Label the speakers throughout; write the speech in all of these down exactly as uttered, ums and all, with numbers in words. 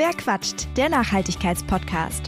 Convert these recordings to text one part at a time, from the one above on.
Speaker 1: Wer quatscht? Der Nachhaltigkeitspodcast.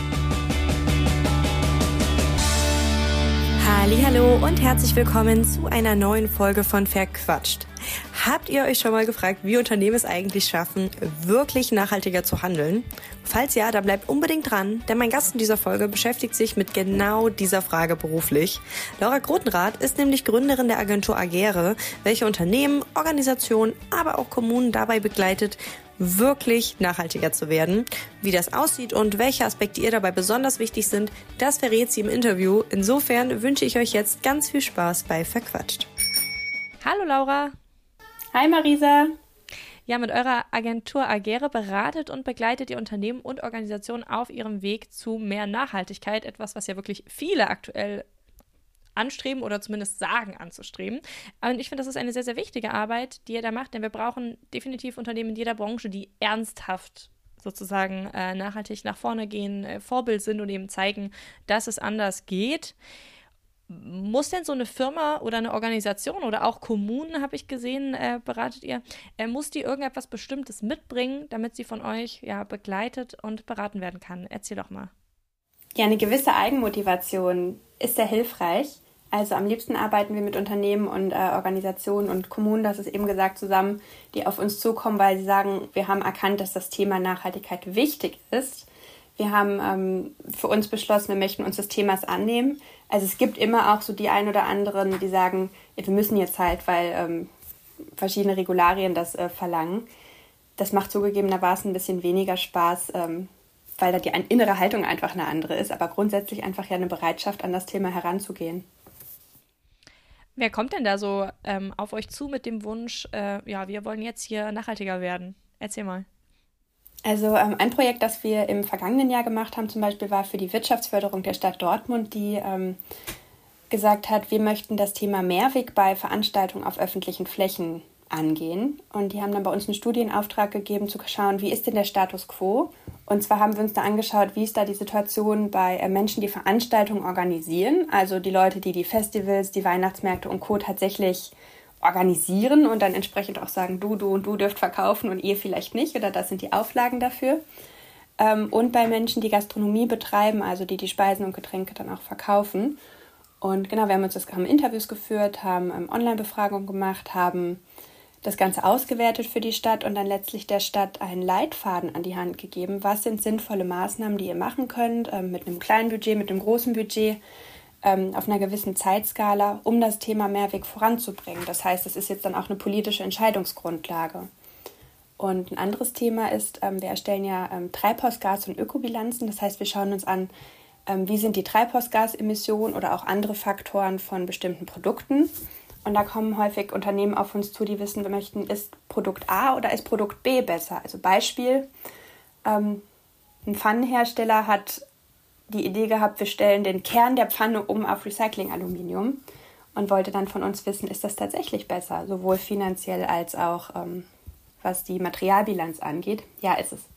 Speaker 2: Hallihallo und herzlich willkommen zu einer neuen Folge von Verquatscht. Habt ihr euch schon mal gefragt, wie Unternehmen es eigentlich schaffen, wirklich nachhaltiger zu handeln? Falls ja, dann bleibt unbedingt dran, denn mein Gast in dieser Folge beschäftigt sich mit genau dieser Frage beruflich. Laura Grotenrath ist nämlich Gründerin der Agentur Agere, welche Unternehmen, Organisationen, aber auch Kommunen dabei begleitet, wirklich nachhaltiger zu werden. Wie das aussieht und welche Aspekte ihr dabei besonders wichtig sind, das verrät sie im Interview. Insofern wünsche ich euch jetzt ganz viel Spaß bei Verquatscht. Hallo Laura.
Speaker 3: Hi Marisa.
Speaker 2: Ja, mit eurer Agentur Agere beratet und begleitet ihr Unternehmen und Organisationen auf ihrem Weg zu mehr Nachhaltigkeit. Etwas, was ja wirklich viele aktuell anstreben oder zumindest sagen anzustreben. Und ich finde, das ist eine sehr, sehr wichtige Arbeit, die ihr da macht, denn wir brauchen definitiv Unternehmen in jeder Branche, die ernsthaft sozusagen äh, nachhaltig nach vorne gehen, äh, Vorbild sind und eben zeigen, dass es anders geht. Muss denn so eine Firma oder eine Organisation oder auch Kommunen, habe ich gesehen, äh, beratet ihr, äh, muss die irgendetwas Bestimmtes mitbringen, damit sie von euch ja begleitet und beraten werden kann? Erzähl doch mal.
Speaker 3: Ja, eine gewisse Eigenmotivation ist sehr hilfreich. Also am liebsten arbeiten wir mit Unternehmen und äh, Organisationen und Kommunen, das ist eben gesagt, zusammen, die auf uns zukommen, weil sie sagen, wir haben erkannt, dass das Thema Nachhaltigkeit wichtig ist. Wir haben ähm, für uns beschlossen, wir möchten uns des Themas annehmen. Also es gibt immer auch so die ein oder anderen, die sagen, ja, wir müssen jetzt halt, weil ähm, verschiedene Regularien das äh, verlangen. Das macht zugegebenermaßen ein bisschen weniger Spaß, ähm, weil da die innere Haltung einfach eine andere ist, aber grundsätzlich einfach ja eine Bereitschaft, an das Thema heranzugehen.
Speaker 2: Wer kommt denn da so ähm, auf euch zu mit dem Wunsch, äh, ja, wir wollen jetzt hier nachhaltiger werden? Erzähl mal.
Speaker 3: Also ähm, ein Projekt, das wir im vergangenen Jahr gemacht haben, zum Beispiel war für die Wirtschaftsförderung der Stadt Dortmund, die ähm, gesagt hat, wir möchten das Thema Mehrweg bei Veranstaltungen auf öffentlichen Flächen angehen. Und die haben dann bei uns einen Studienauftrag gegeben, zu schauen, wie ist denn der Status quo? Und zwar haben wir uns da angeschaut, wie ist da die Situation bei äh, Menschen, die Veranstaltungen organisieren, also die Leute, die die Festivals, die Weihnachtsmärkte und Co. tatsächlich organisieren und dann entsprechend auch sagen, du, du und du dürft verkaufen und ihr vielleicht nicht oder das sind die Auflagen dafür. Ähm, und bei Menschen, die Gastronomie betreiben, also die die Speisen und Getränke dann auch verkaufen. Und genau, wir haben uns das haben Interviews geführt, haben ähm, Online-Befragungen gemacht, haben das Ganze ausgewertet für die Stadt und dann letztlich der Stadt einen Leitfaden an die Hand gegeben. Was sind sinnvolle Maßnahmen, die ihr machen könnt, ähm, mit einem kleinen Budget, mit einem großen Budget, ähm, auf einer gewissen Zeitskala, um das Thema Mehrweg voranzubringen. Das heißt, es ist jetzt dann auch eine politische Entscheidungsgrundlage. Und ein anderes Thema ist, ähm, wir erstellen ja ähm, Treibhausgas- und Ökobilanzen. Das heißt, wir schauen uns an, ähm, wie sind die Treibhausgasemissionen oder auch andere Faktoren von bestimmten Produkten. Und da kommen häufig Unternehmen auf uns zu, die wissen, wir möchten, ist Produkt A oder ist Produkt B besser? Also Beispiel, ähm, ein Pfannenhersteller hat die Idee gehabt, wir stellen den Kern der Pfanne um auf Recycling-Aluminium und wollte dann von uns wissen, ist das tatsächlich besser, sowohl finanziell als auch ähm, was die Materialbilanz angeht. Ja, ist es.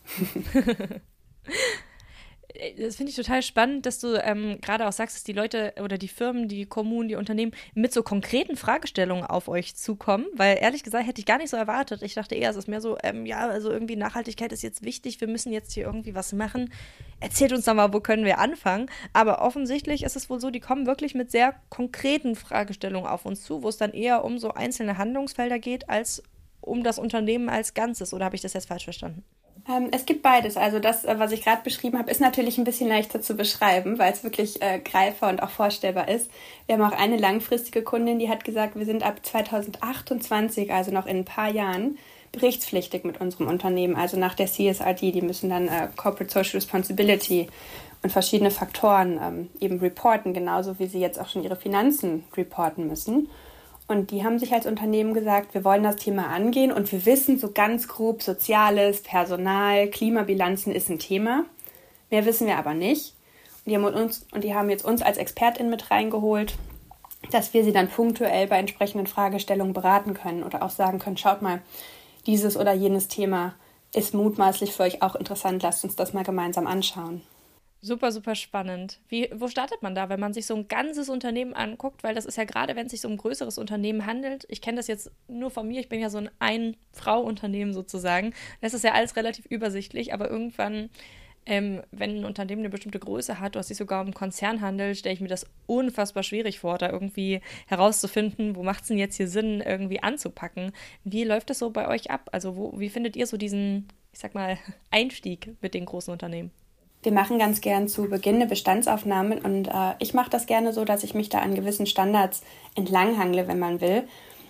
Speaker 2: Das finde ich total spannend, dass du ähm, gerade auch sagst, dass die Leute oder die Firmen, die Kommunen, die Unternehmen mit so konkreten Fragestellungen auf euch zukommen, weil ehrlich gesagt hätte ich gar nicht so erwartet. Ich dachte eher, es ist mehr so, ähm, ja, also irgendwie Nachhaltigkeit ist jetzt wichtig, wir müssen jetzt hier irgendwie was machen. Erzählt uns doch mal, wo können wir anfangen? Aber offensichtlich ist es wohl so, die kommen wirklich mit sehr konkreten Fragestellungen auf uns zu, wo es dann eher um so einzelne Handlungsfelder geht, als um das Unternehmen als Ganzes. Oder habe ich das jetzt falsch verstanden?
Speaker 3: Ähm, es gibt beides. Also das, was ich gerade beschrieben habe, ist natürlich ein bisschen leichter zu beschreiben, weil es wirklich äh, greifbar und auch vorstellbar ist. Wir haben auch eine langfristige Kundin, die hat gesagt, wir sind ab zweitausendachtundzwanzig, also noch in ein paar Jahren, berichtspflichtig mit unserem Unternehmen. Also nach der C S R D, die müssen dann äh, Corporate Social Responsibility und verschiedene Faktoren ähm, eben reporten, genauso wie sie jetzt auch schon ihre Finanzen reporten müssen. Und die haben sich als Unternehmen gesagt, wir wollen das Thema angehen und wir wissen so ganz grob, Soziales, Personal, Klimabilanzen ist ein Thema. Mehr wissen wir aber nicht. Und die haben, uns, und die haben jetzt uns als ExpertInnen mit reingeholt, dass wir sie dann punktuell bei entsprechenden Fragestellungen beraten können oder auch sagen können, schaut mal, dieses oder jenes Thema ist mutmaßlich für euch auch interessant, lasst uns das mal gemeinsam anschauen.
Speaker 2: Super, super spannend. Wie, wo startet man da, wenn man sich so ein ganzes Unternehmen anguckt? Weil das ist ja gerade, wenn es sich so um ein größeres Unternehmen handelt, ich kenne das jetzt nur von mir, ich bin ja so ein Ein-Frau-Unternehmen sozusagen. Das ist ja alles relativ übersichtlich, aber irgendwann, ähm, wenn ein Unternehmen eine bestimmte Größe hat, was sich sogar um Konzern handelt, stelle ich mir das unfassbar schwierig vor, da irgendwie herauszufinden, wo macht es denn jetzt hier Sinn, irgendwie anzupacken. Wie läuft das so bei euch ab? Also wo, wie findet ihr so diesen, ich sag mal, Einstieg mit den großen Unternehmen?
Speaker 3: Wir machen ganz gern zu Beginn eine Bestandsaufnahme und äh, ich mache das gerne so, dass ich mich da an gewissen Standards entlanghangle, wenn man will.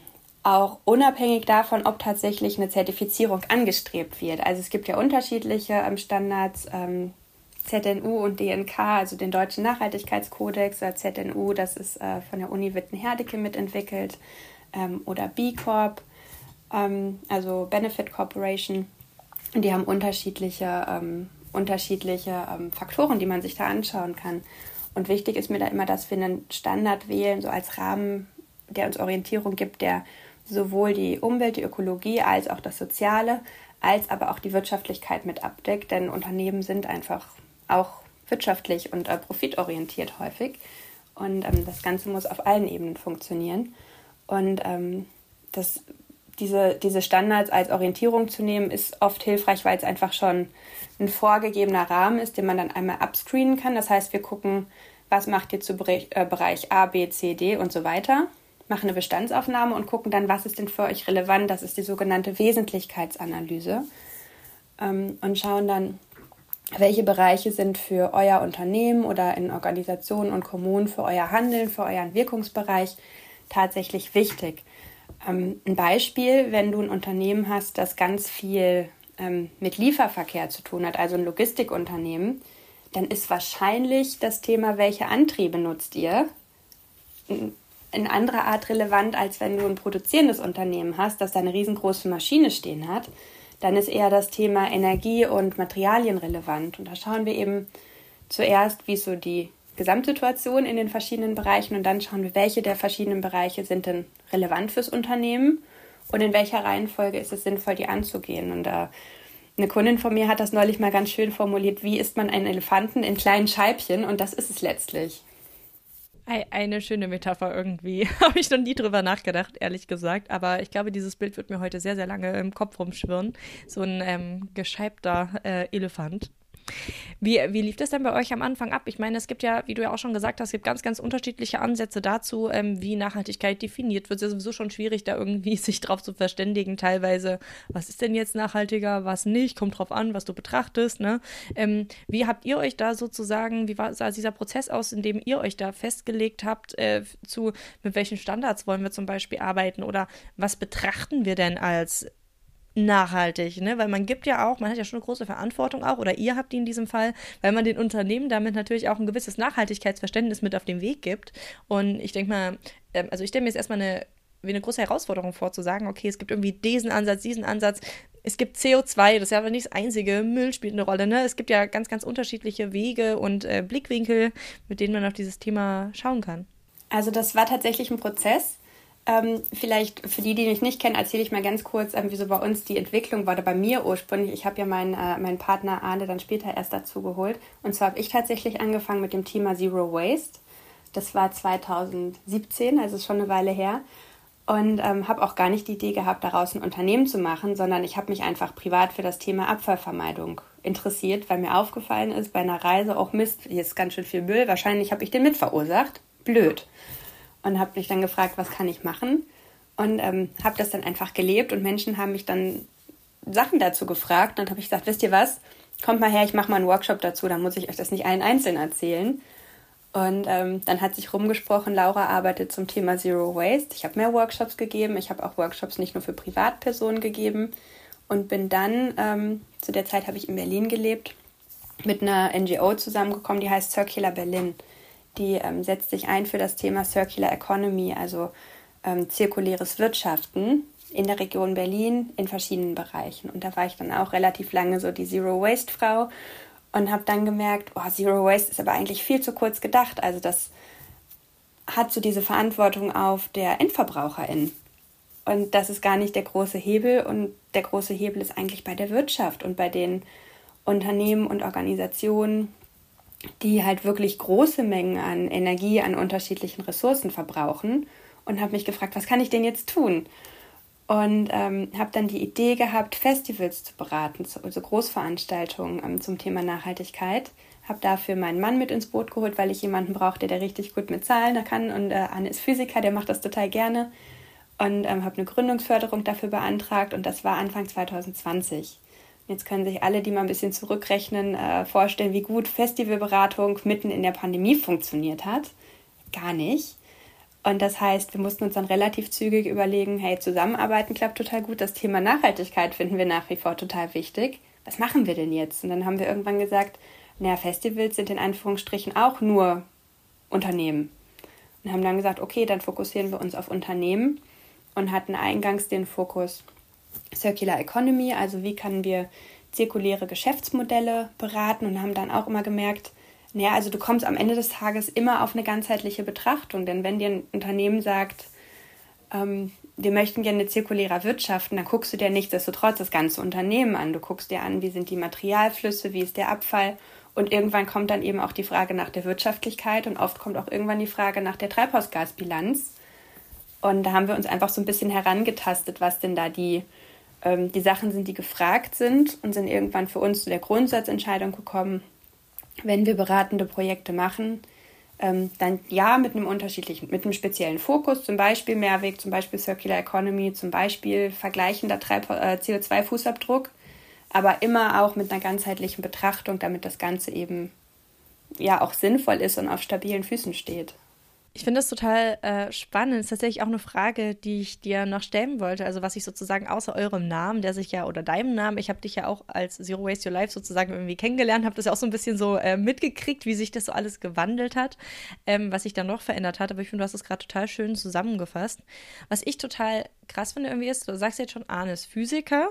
Speaker 3: Auch unabhängig davon, ob tatsächlich eine Zertifizierung angestrebt wird. Also es gibt ja unterschiedliche ähm, Standards, ähm, Z N U und D N K, also den Deutschen Nachhaltigkeitskodex, oder Z N U, das ist äh, von der Uni Witten-Herdecke mitentwickelt, ähm, oder B Corp, ähm, also Benefit Corporation. Und die haben unterschiedliche ähm, unterschiedliche ähm, Faktoren, die man sich da anschauen kann. Und wichtig ist mir da immer, dass wir einen Standard wählen, so als Rahmen, der uns Orientierung gibt, der sowohl die Umwelt, die Ökologie als auch das Soziale, als aber auch die Wirtschaftlichkeit mit abdeckt. Denn Unternehmen sind einfach auch wirtschaftlich und äh, profitorientiert häufig. Und ähm, das Ganze muss auf allen Ebenen funktionieren. Und ähm, das Diese, diese Standards als Orientierung zu nehmen, ist oft hilfreich, weil es einfach schon ein vorgegebener Rahmen ist, den man dann einmal abscreenen kann. Das heißt, wir gucken, was macht ihr zu Bereich, äh, Bereich A, B, C, D und so weiter, machen eine Bestandsaufnahme und gucken dann, was ist denn für euch relevant. Das ist die sogenannte Wesentlichkeitsanalyse. Ähm, und schauen dann, welche Bereiche sind für euer Unternehmen oder in Organisationen und Kommunen für euer Handeln, für euren Wirkungsbereich tatsächlich wichtig. Ähm, ein Beispiel, wenn du ein Unternehmen hast, das ganz viel ähm, mit Lieferverkehr zu tun hat, also ein Logistikunternehmen, dann ist wahrscheinlich das Thema, welche Antriebe nutzt ihr, in anderer Art relevant, als wenn du ein produzierendes Unternehmen hast, das da eine riesengroße Maschine stehen hat. Dann ist eher das Thema Energie und Materialien relevant. Und da schauen wir eben zuerst, wie so die Gesamtsituation in den verschiedenen Bereichen und dann schauen wir, welche der verschiedenen Bereiche sind denn relevant fürs Unternehmen und in welcher Reihenfolge ist es sinnvoll, die anzugehen. Und äh, eine Kundin von mir hat das neulich mal ganz schön formuliert, wie isst man einen Elefanten in kleinen Scheibchen, und das ist es letztlich.
Speaker 2: Eine schöne Metapher irgendwie. Habe ich noch nie drüber nachgedacht, ehrlich gesagt. Aber ich glaube, dieses Bild wird mir heute sehr, sehr lange im Kopf rumschwirren. So ein ähm, gescheibter äh, Elefant. Wie, wie lief das denn bei euch am Anfang ab? Ich meine, es gibt ja, wie du ja auch schon gesagt hast, es gibt ganz, ganz unterschiedliche Ansätze dazu, ähm, wie Nachhaltigkeit definiert wird. Es ist sowieso schon schwierig, da irgendwie sich drauf zu verständigen, teilweise. Was ist denn jetzt nachhaltiger, was nicht? Kommt drauf an, was du betrachtest, ne? Ähm, wie habt ihr euch da sozusagen, wie war, sah dieser Prozess aus, in dem ihr euch da festgelegt habt, äh, zu, mit welchen Standards wollen wir zum Beispiel arbeiten oder was betrachten wir denn als nachhaltig, ne? Weil man gibt ja auch, man hat ja schon eine große Verantwortung auch, oder ihr habt die in diesem Fall, weil man den Unternehmen damit natürlich auch ein gewisses Nachhaltigkeitsverständnis mit auf den Weg gibt. Und ich denke mal, ähm, also ich stelle mir jetzt erstmal eine, wie eine große Herausforderung vor, zu sagen, okay, es gibt irgendwie diesen Ansatz, diesen Ansatz, es gibt C O zwei, das ist ja aber nicht das Einzige, Müll spielt eine Rolle, ne? Es gibt ja ganz, ganz unterschiedliche Wege und äh, Blickwinkel, mit denen man auf dieses Thema schauen kann.
Speaker 3: Also das war tatsächlich ein Prozess. Ähm, vielleicht für die, die mich nicht kennen, erzähle ich mal ganz kurz, ähm, wie so bei uns die Entwicklung war, oder bei mir ursprünglich. Ich habe ja meinen, äh, meinen Partner Arne dann später erst dazu geholt. Und zwar habe ich tatsächlich angefangen mit dem Thema Zero Waste. Das war zwanzig siebzehn, also ist schon eine Weile her. Und ähm, habe auch gar nicht die Idee gehabt, daraus ein Unternehmen zu machen, sondern ich habe mich einfach privat für das Thema Abfallvermeidung interessiert, weil mir aufgefallen ist, bei einer Reise, auch Mist, hier ist ganz schön viel Müll, wahrscheinlich habe ich den mit verursacht. Blöd. Und habe mich dann gefragt, was kann ich machen? Und ähm, habe das dann einfach gelebt und Menschen haben mich dann Sachen dazu gefragt. Und habe ich gesagt, wisst ihr was, kommt mal her, ich mache mal einen Workshop dazu, dann muss ich euch das nicht allen einzeln erzählen. Und ähm, dann hat sich rumgesprochen, Laura arbeitet zum Thema Zero Waste. Ich habe mehr Workshops gegeben, ich habe auch Workshops nicht nur für Privatpersonen gegeben und bin dann, ähm, zu der Zeit habe ich in Berlin gelebt, mit einer N G O zusammengekommen, die heißt Circular Berlin. Die ähm, setzt sich ein für das Thema Circular Economy, also ähm, zirkuläres Wirtschaften in der Region Berlin in verschiedenen Bereichen. Und da war ich dann auch relativ lange so die Zero-Waste-Frau und habe dann gemerkt, oh, Zero Waste ist aber eigentlich viel zu kurz gedacht. Also das hat so diese Verantwortung auf der Endverbraucherin. Und das ist gar nicht der große Hebel. Und der große Hebel ist eigentlich bei der Wirtschaft und bei den Unternehmen und Organisationen, die halt wirklich große Mengen an Energie, an unterschiedlichen Ressourcen verbrauchen und habe mich gefragt, was kann ich denn jetzt tun? Und ähm, habe dann die Idee gehabt, Festivals zu beraten, also Großveranstaltungen ähm, zum Thema Nachhaltigkeit. Habe dafür meinen Mann mit ins Boot geholt, weil ich jemanden brauchte, der richtig gut mit Zahlen kann. Und äh, Anne ist Physiker, der macht das total gerne. Und ähm, habe eine Gründungsförderung dafür beantragt. Und das war Anfang zwanzig zwanzig. Jetzt können sich alle, die mal ein bisschen zurückrechnen, äh, vorstellen, wie gut Festivalberatung mitten in der Pandemie funktioniert hat. Gar nicht. Und das heißt, wir mussten uns dann relativ zügig überlegen, hey, zusammenarbeiten klappt total gut, das Thema Nachhaltigkeit finden wir nach wie vor total wichtig. Was machen wir denn jetzt? Und dann haben wir irgendwann gesagt, naja, Festivals sind in Anführungsstrichen auch nur Unternehmen. Und haben dann gesagt, okay, dann fokussieren wir uns auf Unternehmen und hatten eingangs den Fokus Circular Economy, also wie können wir zirkuläre Geschäftsmodelle beraten und haben dann auch immer gemerkt, naja, also du kommst am Ende des Tages immer auf eine ganzheitliche Betrachtung, denn wenn dir ein Unternehmen sagt, ähm, wir möchten gerne zirkulärer wirtschaften, dann guckst du dir nichtsdestotrotz das ganze Unternehmen an. Du guckst dir an, wie sind die Materialflüsse, wie ist der Abfall und irgendwann kommt dann eben auch die Frage nach der Wirtschaftlichkeit und oft kommt auch irgendwann die Frage nach der Treibhausgasbilanz. Und da haben wir uns einfach so ein bisschen herangetastet, was denn da die, ähm, die Sachen sind, die gefragt sind und sind irgendwann für uns zu der Grundsatzentscheidung gekommen, wenn wir beratende Projekte machen, ähm, dann ja mit einem unterschiedlichen, mit einem speziellen Fokus, zum Beispiel Mehrweg, zum Beispiel Circular Economy, zum Beispiel vergleichender Treib- äh, C O zwei Fußabdruck, aber immer auch mit einer ganzheitlichen Betrachtung, damit das Ganze eben ja auch sinnvoll ist und auf stabilen Füßen steht.
Speaker 2: Ich finde das total äh, spannend. Das ist tatsächlich auch eine Frage, die ich dir noch stellen wollte. Also was ich sozusagen außer eurem Namen, der sich ja, oder deinem Namen, ich habe dich ja auch als Zero Waste Your Life sozusagen irgendwie kennengelernt, habe das ja auch so ein bisschen so äh, mitgekriegt, wie sich das so alles gewandelt hat, ähm, was sich dann noch verändert hat. Aber ich finde, du hast es gerade total schön zusammengefasst. Was ich total krass finde irgendwie ist, du sagst jetzt schon, Arne ist Physiker,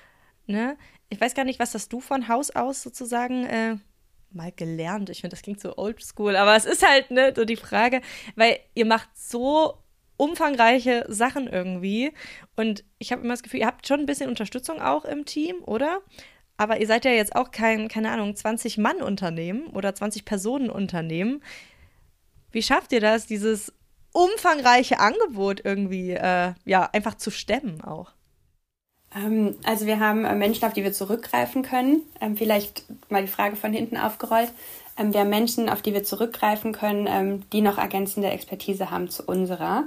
Speaker 2: ne? Ich weiß gar nicht, was hast du von Haus aus sozusagen äh, mal gelernt. Ich finde, das klingt so oldschool, aber es ist halt, ne, so die Frage, weil ihr macht so umfangreiche Sachen irgendwie und ich habe immer das Gefühl, ihr habt schon ein bisschen Unterstützung auch im Team, oder? Aber ihr seid ja jetzt auch kein, keine Ahnung, zwanzig-Mann-Unternehmen oder zwanzig-Personen-Unternehmen. Wie schafft ihr das, dieses umfangreiche Angebot irgendwie, äh, ja, einfach zu stemmen auch?
Speaker 3: Also wir haben Menschen, auf die wir zurückgreifen können. Vielleicht mal die Frage von hinten aufgerollt. Wir haben Menschen, auf die wir zurückgreifen können, die noch ergänzende Expertise haben zu unserer.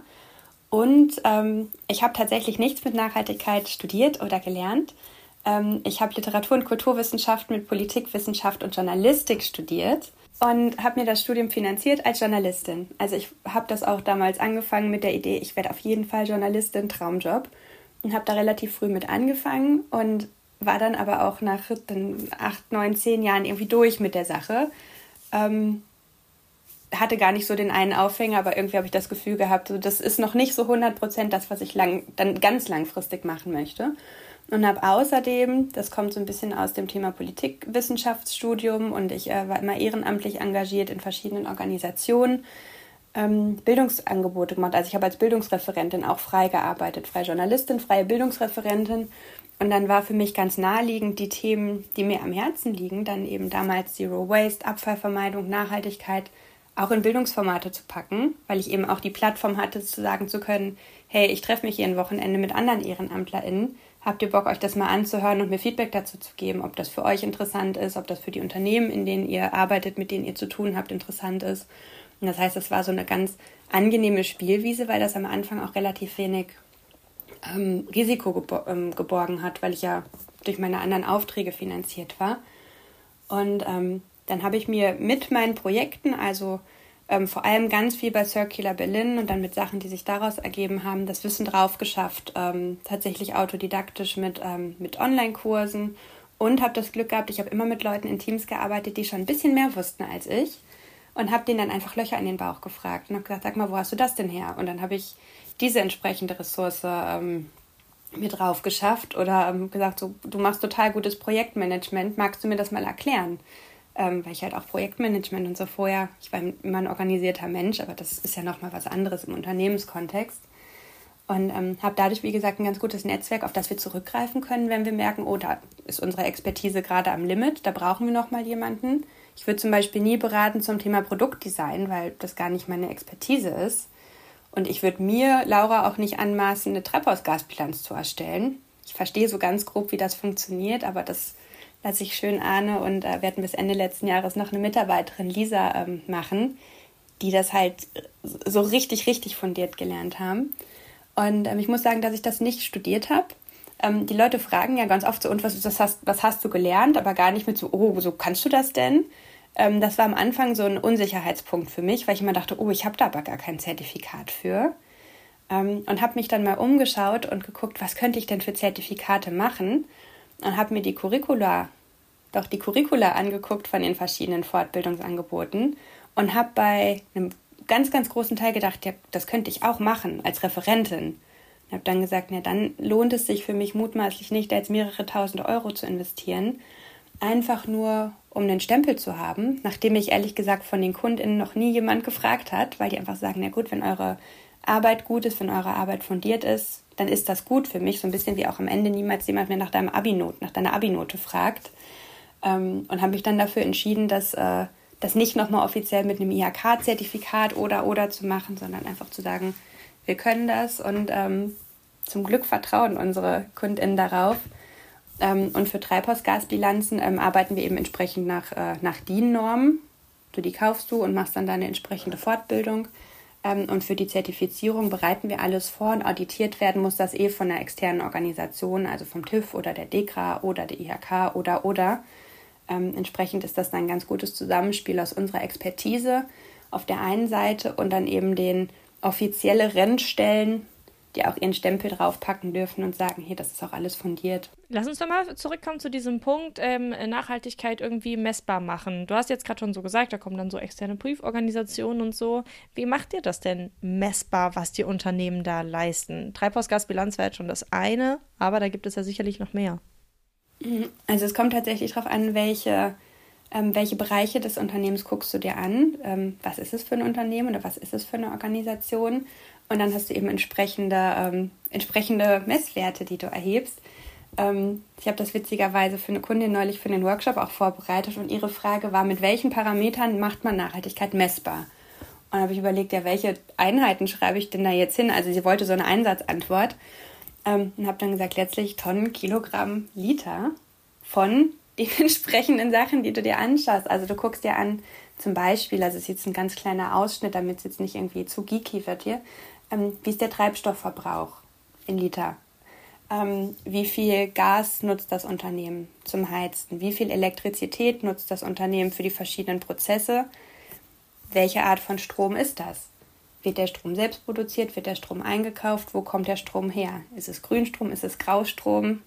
Speaker 3: Und ich habe tatsächlich nichts mit Nachhaltigkeit studiert oder gelernt. Ich habe Literatur- und Kulturwissenschaften mit Politikwissenschaft und Journalistik studiert und habe mir das Studium finanziert als Journalistin. Also ich habe das auch damals angefangen mit der Idee, ich werde auf jeden Fall Journalistin, Traumjob. Und habe da relativ früh mit angefangen und war dann aber auch nach acht, neun, zehn Jahren irgendwie durch mit der Sache. Ähm, hatte gar nicht so den einen Aufhänger, aber irgendwie habe ich das Gefühl gehabt, so, das ist noch nicht so hundert Prozent das, was ich lang, dann ganz langfristig machen möchte. Und habe außerdem, das kommt so ein bisschen aus dem Thema Politikwissenschaftsstudium und ich äh, war immer ehrenamtlich engagiert in verschiedenen Organisationen, Ähm, Bildungsangebote gemacht. Also ich habe als Bildungsreferentin auch frei gearbeitet, freie Journalistin, freie Bildungsreferentin. Und dann war für mich ganz naheliegend, die Themen, die mir am Herzen liegen, dann eben damals Zero Waste, Abfallvermeidung, Nachhaltigkeit, auch in Bildungsformate zu packen, weil ich eben auch die Plattform hatte, zu sagen zu können, hey, ich treffe mich hier ein Wochenende mit anderen EhrenamtlerInnen. Habt ihr Bock, euch das mal anzuhören und mir Feedback dazu zu geben, ob das für euch interessant ist, ob das für die Unternehmen, in denen ihr arbeitet, mit denen ihr zu tun habt, interessant ist. Und das heißt, es war so eine ganz angenehme Spielwiese, weil das am Anfang auch relativ wenig ähm, Risiko gebo- ähm, geborgen hat, weil ich ja durch meine anderen Aufträge finanziert war. Und ähm, dann habe ich mir mit meinen Projekten, also ähm, vor allem ganz viel bei Circular Berlin und dann mit Sachen, die sich daraus ergeben haben, das Wissen drauf geschafft, ähm, tatsächlich autodidaktisch mit, ähm, mit Online-Kursen und habe das Glück gehabt, ich habe immer mit Leuten in Teams gearbeitet, die schon ein bisschen mehr wussten als ich. Und habe denen dann einfach Löcher in den Bauch gefragt und habe gesagt, sag mal, wo hast du das denn her? Und dann habe ich diese entsprechende Ressource ähm, mir drauf geschafft oder ähm, gesagt, so, du machst total gutes Projektmanagement, magst du mir das mal erklären? Ähm, weil ich halt auch Projektmanagement und so vorher, ich war immer ein organisierter Mensch, aber das ist ja nochmal was anderes im Unternehmenskontext. Und ähm, habe dadurch, wie gesagt, ein ganz gutes Netzwerk, auf das wir zurückgreifen können, wenn wir merken, oh, da ist unsere Expertise gerade am Limit, da brauchen wir noch mal jemanden. Ich würde zum Beispiel nie beraten zum Thema Produktdesign, weil das gar nicht meine Expertise ist. Und ich würde mir, Laura, auch nicht anmaßen, eine Treibhausgasbilanz zu erstellen. Ich verstehe so ganz grob, wie das funktioniert, aber das lasse ich schön Arne und äh, wir hatten bis Ende letzten Jahres noch eine Mitarbeiterin, Lisa, ähm, machen, die das halt so richtig, richtig fundiert gelernt haben. Und ähm, ich muss sagen, dass ich das nicht studiert habe. Ähm, die Leute fragen ja ganz oft so, und was, was, hast, was hast du gelernt? Aber gar nicht mit so, oh, so kannst du das denn? Ähm, das war am Anfang so ein Unsicherheitspunkt für mich, weil ich immer dachte, oh, ich habe da aber gar kein Zertifikat für. Ähm, und habe mich dann mal umgeschaut und geguckt, was könnte ich denn für Zertifikate machen? Und habe mir die Curricula, doch die Curricula angeguckt von den verschiedenen Fortbildungsangeboten und habe bei einem ganz, ganz großen Teil gedacht, ja, das könnte ich auch machen als Referentin. Und habe dann gesagt, ja, dann lohnt es sich für mich mutmaßlich nicht, da jetzt mehrere tausend Euro zu investieren, einfach nur, um einen Stempel zu haben, nachdem mich ehrlich gesagt von den KundInnen noch nie jemand gefragt hat, weil die einfach sagen, na gut, wenn eure Arbeit gut ist, wenn eure Arbeit fundiert ist, dann ist das gut für mich, so ein bisschen wie auch am Ende niemals jemand mehr nach deinem Abi-Not, nach deiner Abi-Note fragt. Ähm, und habe mich dann dafür entschieden, dass äh, das nicht nochmal offiziell mit einem I H K-Zertifikat oder oder zu machen, sondern einfach zu sagen, wir können das und ähm, zum Glück vertrauen unsere KundInnen darauf. Ähm, und für Treibhausgasbilanzen ähm, arbeiten wir eben entsprechend nach, äh, nach D I N-Normen. Du die kaufst du und machst dann deine entsprechende Fortbildung. Ähm, und für die Zertifizierung bereiten wir alles vor und auditiert werden muss das eh von einer externen Organisation, also vom TÜV oder der DEKRA oder der I H K oder oder. Ähm, entsprechend ist das dann ein ganz gutes Zusammenspiel aus unserer Expertise auf der einen Seite und dann eben den offizielle Rennstellen, die auch ihren Stempel draufpacken dürfen und sagen, hier, das ist auch alles fundiert.
Speaker 2: Lass uns doch mal zurückkommen zu diesem Punkt, ähm, Nachhaltigkeit irgendwie messbar machen. Du hast jetzt gerade schon so gesagt, da kommen dann so externe Prüforganisationen und so. Wie macht ihr das denn messbar, was die Unternehmen da leisten? Treibhausgasbilanz wäre jetzt schon das eine, aber da gibt es ja sicherlich noch mehr.
Speaker 3: Also es kommt tatsächlich darauf an, welche, ähm, welche Bereiche des Unternehmens guckst du dir an. Ähm, was ist es für ein Unternehmen oder was ist es für eine Organisation? Und dann hast du eben entsprechende, ähm, entsprechende Messwerte, die du erhebst. Ähm, ich habe das witzigerweise für eine Kundin neulich für den Workshop auch vorbereitet und ihre Frage war, mit welchen Parametern macht man Nachhaltigkeit messbar? Und dann habe ich überlegt, ja, welche Einheiten schreibe ich denn da jetzt hin? Also sie wollte so eine Einsatzantwort. Ähm, und habe dann gesagt, letztlich Tonnen, Kilogramm, Liter von den entsprechenden Sachen, die du dir anschaust. Also du guckst dir an, zum Beispiel, also es ist jetzt ein ganz kleiner Ausschnitt, damit es jetzt nicht irgendwie zu geeky wird hier, ähm, wie ist der Treibstoffverbrauch in Liter? Ähm, wie viel Gas nutzt das Unternehmen zum Heizen? Wie viel Elektrizität nutzt das Unternehmen für die verschiedenen Prozesse? Welche Art von Strom ist das? Wird der Strom selbst produziert? Wird der Strom eingekauft? Wo kommt der Strom her? Ist es Grünstrom? Ist es Graustrom?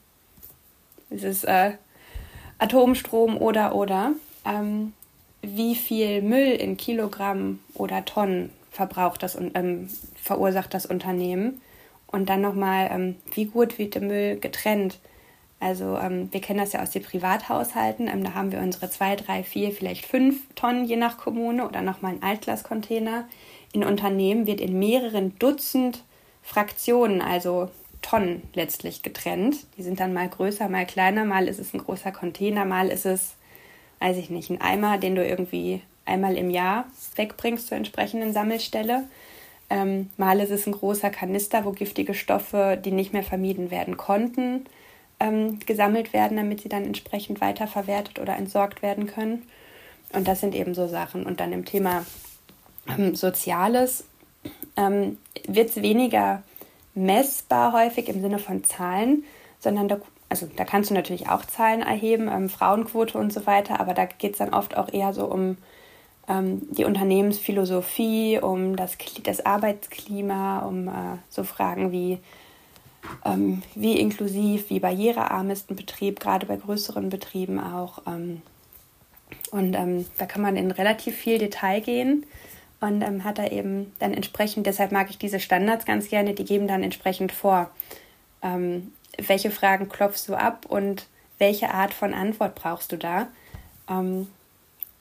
Speaker 3: Ist es äh, Atomstrom oder oder? Ähm, wie viel Müll in Kilogramm oder Tonnen verbraucht das, ähm, verursacht das Unternehmen? Und dann nochmal, ähm, wie gut wird der Müll getrennt? Also ähm, wir kennen das ja aus den Privathaushalten. Ähm, da haben wir unsere zwei, drei, vier, vielleicht fünf Tonnen je nach Kommune oder nochmal einen Altglascontainer. In Unternehmen wird in mehreren Dutzend Fraktionen, also Tonnen letztlich getrennt. Die sind dann mal größer, mal kleiner, mal ist es ein großer Container, mal ist es, weiß ich nicht, ein Eimer, den du irgendwie einmal im Jahr wegbringst zur entsprechenden Sammelstelle. Ähm, mal ist es ein großer Kanister, wo giftige Stoffe, die nicht mehr vermieden werden konnten, ähm, gesammelt werden, damit sie dann entsprechend weiterverwertet oder entsorgt werden können. Und das sind eben so Sachen. Und dann im Thema ähm, Soziales ähm, wird es weniger messbar häufig im Sinne von Zahlen, sondern da, also da kannst du natürlich auch Zahlen erheben, ähm, Frauenquote und so weiter, aber da geht es dann oft auch eher so um ähm, die Unternehmensphilosophie, um das, das Arbeitsklima, um äh, so Fragen wie ähm, wie inklusiv, wie barrierearm ist ein Betrieb, gerade bei größeren Betrieben auch. Ähm, und ähm, da kann man in relativ viel Detail gehen. Und ähm, hat er eben dann entsprechend, deshalb mag ich diese Standards ganz gerne, die geben dann entsprechend vor, ähm, welche Fragen klopfst du ab und welche Art von Antwort brauchst du da. Ähm, und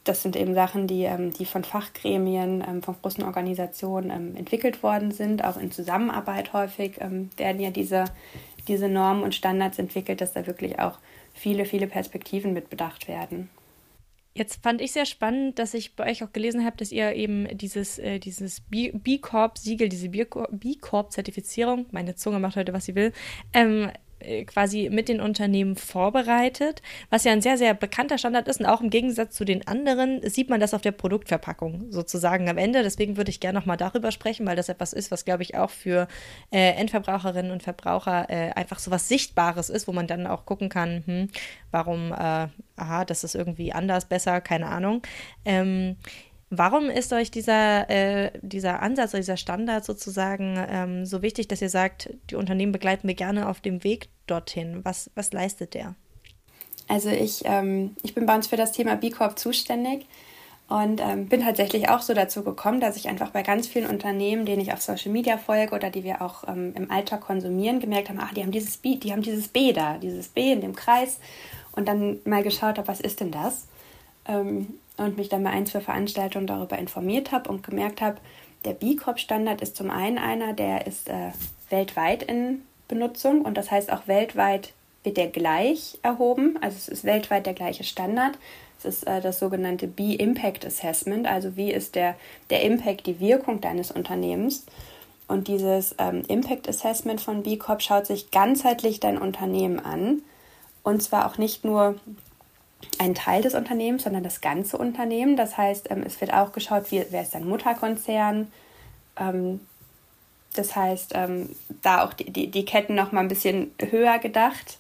Speaker 3: das sind eben Sachen, die, ähm, die von Fachgremien, ähm, von großen Organisationen ähm, entwickelt worden sind. Auch in Zusammenarbeit häufig ähm, werden ja diese, diese Normen und Standards entwickelt, dass da wirklich auch viele, viele Perspektiven mit bedacht werden.
Speaker 2: Jetzt fand ich sehr spannend, dass ich bei euch auch gelesen habe, dass ihr eben dieses, äh, dieses B Corp-Siegel, diese B Corp-Zertifizierung, meine Zunge macht heute, was sie will, ähm, quasi mit den Unternehmen vorbereitet, was ja ein sehr, sehr bekannter Standard ist und auch im Gegensatz zu den anderen sieht man das auf der Produktverpackung sozusagen am Ende. Deswegen würde ich gerne nochmal darüber sprechen, weil das etwas ist, was, glaube ich, auch für äh, Endverbraucherinnen und Verbraucher äh, einfach so was Sichtbares ist, wo man dann auch gucken kann, hm, warum, äh, aha, das ist irgendwie anders, besser, keine Ahnung. Ähm, Warum ist euch dieser, äh, dieser Ansatz oder dieser Standard sozusagen ähm, so wichtig, dass ihr sagt, die Unternehmen begleiten wir gerne auf dem Weg dorthin? Was, was leistet der?
Speaker 3: Also ich, ähm, ich bin bei uns für das Thema B Corp zuständig und ähm, bin tatsächlich auch so dazu gekommen, dass ich einfach bei ganz vielen Unternehmen, denen ich auf Social Media folge oder die wir auch ähm, im Alltag konsumieren, gemerkt haben, ach, die haben dieses B, die haben dieses B da, dieses B in dem Kreis und dann mal geschaut habe, was ist denn das? Ähm, und mich dann bei ein, zwei Veranstaltungen darüber informiert habe und gemerkt habe, der B Corp-Standard ist zum einen einer, der ist äh, weltweit in Benutzung und das heißt auch weltweit wird der gleich erhoben, also es ist weltweit der gleiche Standard. Es ist äh, das sogenannte B Impact Assessment, also wie ist der, der Impact, die Wirkung deines Unternehmens. Und dieses ähm, Impact Assessment von B Corp schaut sich ganzheitlich dein Unternehmen an und zwar auch nicht nur ein Teil des Unternehmens, sondern das ganze Unternehmen. Das heißt, ähm, es wird auch geschaut, wie, wer ist dein Mutterkonzern. Ähm, das heißt, ähm, da auch die, die, die Ketten noch mal ein bisschen höher gedacht.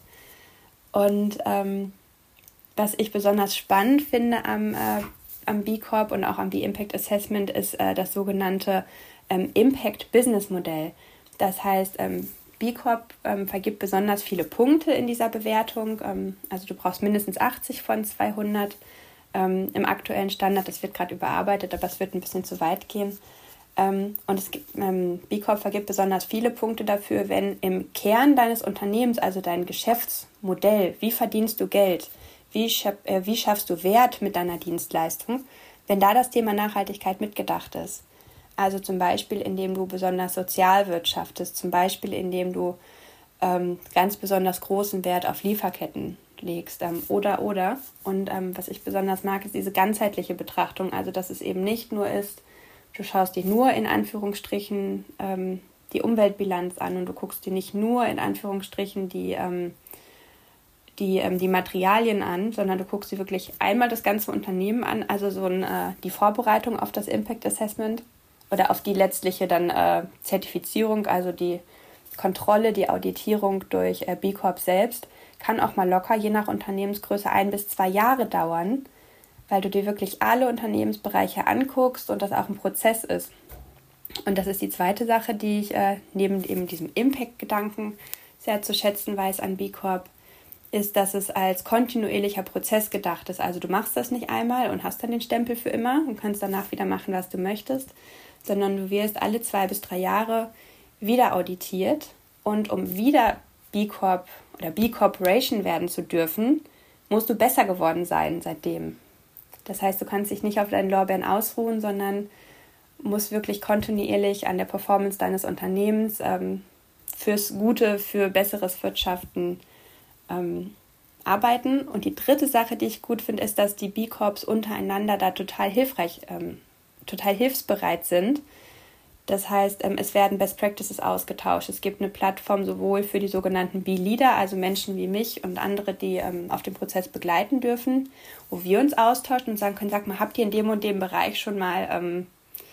Speaker 3: Und ähm, was ich besonders spannend finde am, äh, am B Corp und auch am B Impact Assessment ist äh, das sogenannte ähm, Impact Business Modell. Das heißt, ähm, B Corp ähm, vergibt besonders viele Punkte in dieser Bewertung. Ähm, also du brauchst mindestens achtzig von zweihundert ähm, im aktuellen Standard. Das wird gerade überarbeitet, aber es wird ein bisschen zu weit gehen. Ähm, und es gibt, ähm, B Corp vergibt besonders viele Punkte dafür, wenn im Kern deines Unternehmens, also dein Geschäftsmodell, wie verdienst du Geld, wie, schaff, äh, wie schaffst du Wert mit deiner Dienstleistung, wenn da das Thema Nachhaltigkeit mitgedacht ist. Also zum Beispiel, indem du besonders sozial wirtschaftest, zum Beispiel, indem du ähm, ganz besonders großen Wert auf Lieferketten legst ähm, oder, oder. Und ähm, was ich besonders mag, ist diese ganzheitliche Betrachtung, also dass es eben nicht nur ist, du schaust dir nur in Anführungsstrichen ähm, die Umweltbilanz an und du guckst dir nicht nur in Anführungsstrichen die, ähm, die, ähm, die Materialien an, sondern du guckst dir wirklich einmal das ganze Unternehmen an, also so ein, äh, die Vorbereitung auf das Impact Assessment oder auf die letztliche dann äh, Zertifizierung, also die Kontrolle, die Auditierung durch äh, B Corp selbst, kann auch mal locker, je nach Unternehmensgröße, ein bis zwei Jahre dauern, weil du dir wirklich alle Unternehmensbereiche anguckst und das auch ein Prozess ist. Und das ist die zweite Sache, die ich äh, neben eben diesem Impact-Gedanken sehr zu schätzen weiß an B Corp, ist, dass es als kontinuierlicher Prozess gedacht ist. Also du machst das nicht einmal und hast dann den Stempel für immer und kannst danach wieder machen, was du möchtest, sondern du wirst alle zwei bis drei Jahre wieder auditiert und um wieder B Corp oder B Corporation werden zu dürfen, musst du besser geworden sein seitdem. Das heißt, du kannst dich nicht auf deinen Lorbeeren ausruhen, sondern musst wirklich kontinuierlich an der Performance deines Unternehmens ähm, fürs Gute, für besseres Wirtschaften ähm, arbeiten. Und die dritte Sache, die ich gut finde, ist, dass die B Corps untereinander da total hilfreich ähm, total hilfsbereit sind. Das heißt, ähm, es werden Best Practices ausgetauscht. Es gibt eine Plattform sowohl für die sogenannten B-Leader, also Menschen wie mich und andere, die ähm, auf dem Prozess begleiten dürfen, wo wir uns austauschen und sagen können, sag mal, habt ihr in dem und dem Bereich schon mal ähm,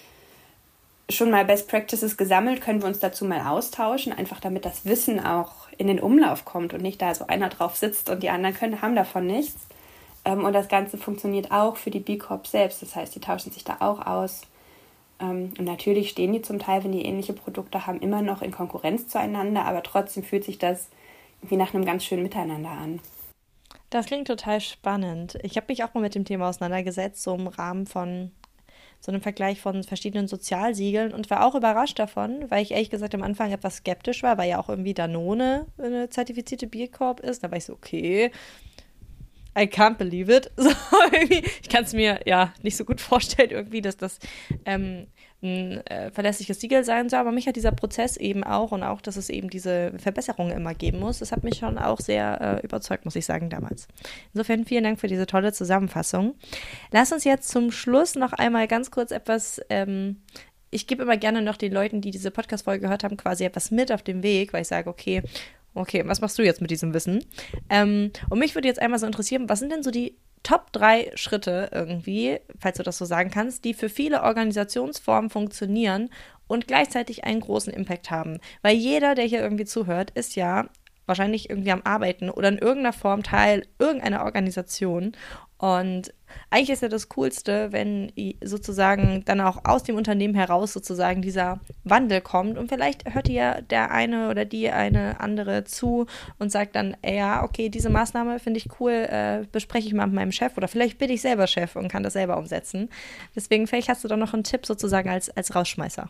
Speaker 3: schon mal Best Practices gesammelt? Können wir uns dazu mal austauschen? Einfach damit das Wissen auch in den Umlauf kommt und nicht da so einer drauf sitzt und die anderen können, haben davon nichts. Und das Ganze funktioniert auch für die B Corp selbst. Das heißt, die tauschen sich da auch aus. Und natürlich stehen die zum Teil, wenn die ähnliche Produkte haben, immer noch in Konkurrenz zueinander. Aber trotzdem fühlt sich das wie nach einem ganz schönen Miteinander an.
Speaker 2: Das klingt total spannend. Ich habe mich auch mal mit dem Thema auseinandergesetzt, so im Rahmen von so einem Vergleich von verschiedenen Sozialsiegeln und war auch überrascht davon, weil ich ehrlich gesagt am Anfang etwas skeptisch war, weil ja auch irgendwie Danone eine zertifizierte B Corp ist. Da war ich so, okay, I can't believe it. So, ich kann es mir ja nicht so gut vorstellen, irgendwie, dass das ähm, ein äh, verlässliches Siegel sein soll. Aber mich hat dieser Prozess eben auch und auch, dass es eben diese Verbesserungen immer geben muss, das hat mich schon auch sehr äh, überzeugt, muss ich sagen, damals. Insofern vielen Dank für diese tolle Zusammenfassung. Lass uns jetzt zum Schluss noch einmal ganz kurz etwas, ähm, ich gebe immer gerne noch den Leuten, die diese Podcast-Folge gehört haben, quasi etwas mit auf den Weg, weil ich sage, okay, Okay, was machst du jetzt mit diesem Wissen? Ähm, und mich würde jetzt einmal so interessieren, was sind denn so die Top drei Schritte irgendwie, falls du das so sagen kannst, die für viele Organisationsformen funktionieren und gleichzeitig einen großen Impact haben? Weil jeder, der hier irgendwie zuhört, ist ja wahrscheinlich irgendwie am Arbeiten oder in irgendeiner Form Teil irgendeiner Organisation. Und eigentlich ist ja das Coolste, wenn sozusagen dann auch aus dem Unternehmen heraus sozusagen dieser Wandel kommt. Und vielleicht hört ja der eine oder die eine andere zu und sagt dann, ja, okay, diese Maßnahme finde ich cool, äh, bespreche ich mal mit meinem Chef oder vielleicht bin ich selber Chef und kann das selber umsetzen. Deswegen, vielleicht hast du doch noch einen Tipp sozusagen als, als Rausschmeißer.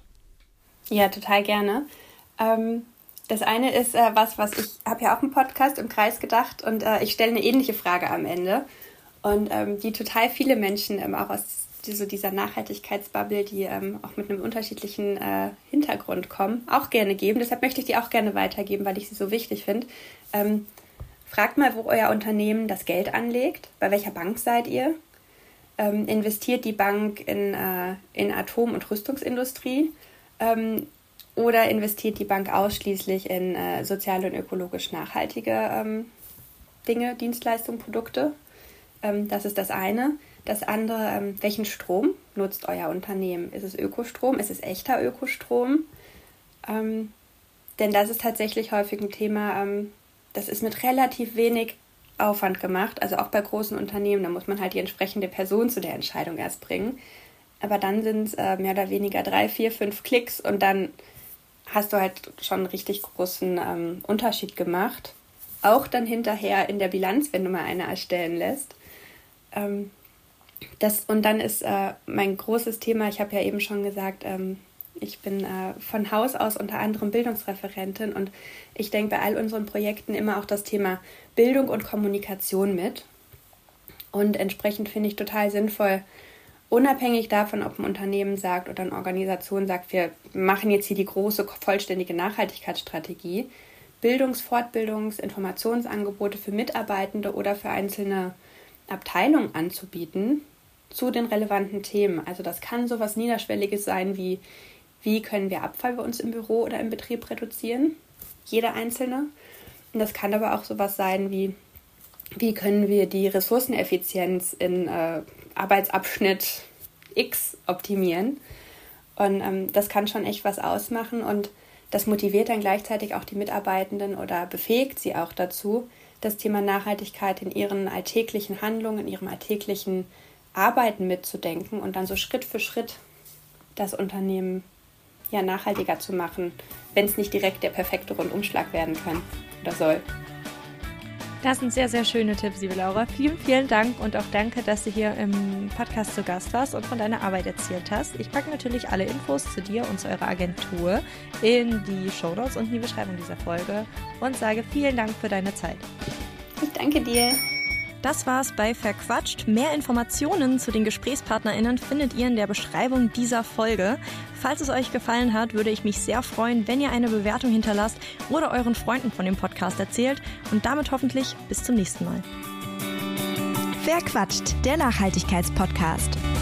Speaker 3: Ja, total gerne. Ähm Das eine ist äh, was, was ich habe ja auch einen Podcast im Kreis gedacht und äh, ich stelle eine ähnliche Frage am Ende und ähm, die total viele Menschen ähm, auch aus die, so dieser Nachhaltigkeitsbubble, die ähm, auch mit einem unterschiedlichen äh, Hintergrund kommen, auch gerne geben. Deshalb möchte ich die auch gerne weitergeben, weil ich sie so wichtig finde. Ähm, fragt mal, wo euer Unternehmen das Geld anlegt. Bei welcher Bank seid ihr? Ähm, investiert die Bank in, äh, in Atom- und Rüstungsindustrie? Ähm, Oder investiert die Bank ausschließlich in äh, sozial und ökologisch nachhaltige ähm, Dinge, Dienstleistungen, Produkte? Ähm, das ist das eine. Das andere, ähm, welchen Strom nutzt euer Unternehmen? Ist es Ökostrom? Ist es echter Ökostrom? Ähm, denn das ist tatsächlich häufig ein Thema, ähm, das ist mit relativ wenig Aufwand gemacht. Also auch bei großen Unternehmen, da muss man halt die entsprechende Person zu der Entscheidung erst bringen. Aber dann sind es äh, mehr oder weniger drei, vier, fünf Klicks und dann hast du halt schon einen richtig großen ähm, Unterschied gemacht. Auch dann hinterher in der Bilanz, wenn du mal eine erstellen lässt. Ähm, das, und dann ist äh, mein großes Thema, ich habe ja eben schon gesagt, ähm, ich bin äh, von Haus aus unter anderem Bildungsreferentin und ich denke bei all unseren Projekten immer auch das Thema Bildung und Kommunikation mit. Und entsprechend finde ich total sinnvoll, unabhängig davon, ob ein Unternehmen sagt oder eine Organisation sagt, wir machen jetzt hier die große, vollständige Nachhaltigkeitsstrategie, Bildungs-, Fortbildungs-, Informationsangebote für Mitarbeitende oder für einzelne Abteilungen anzubieten zu den relevanten Themen. Also das kann sowas Niederschwelliges sein wie, wie können wir Abfall bei uns im Büro oder im Betrieb reduzieren, jeder Einzelne. Und das kann aber auch sowas sein wie, wie können wir die Ressourceneffizienz in äh, Arbeitsabschnitt X optimieren. Und ähm, das kann schon echt was ausmachen und das motiviert dann gleichzeitig auch die Mitarbeitenden oder befähigt sie auch dazu, das Thema Nachhaltigkeit in ihren alltäglichen Handlungen, in ihrem alltäglichen Arbeiten mitzudenken und dann so Schritt für Schritt das Unternehmen ja nachhaltiger zu machen, wenn es nicht direkt der perfekte Rundumschlag werden kann oder soll.
Speaker 2: Das sind sehr, sehr schöne Tipps, liebe Laura. Vielen, vielen Dank und auch danke, dass du hier im Podcast zu Gast warst und von deiner Arbeit erzählt hast. Ich packe natürlich alle Infos zu dir und zu eurer Agentur in die Shownotes und in die Beschreibung dieser Folge und sage vielen Dank für deine Zeit.
Speaker 3: Ich danke dir.
Speaker 2: Das war's bei Verquatscht. Mehr Informationen zu den GesprächspartnerInnen findet ihr in der Beschreibung dieser Folge. Falls es euch gefallen hat, würde ich mich sehr freuen, wenn ihr eine Bewertung hinterlasst oder euren Freunden von dem Podcast erzählt und damit hoffentlich bis zum nächsten Mal.
Speaker 1: Verquatscht, der Nachhaltigkeitspodcast.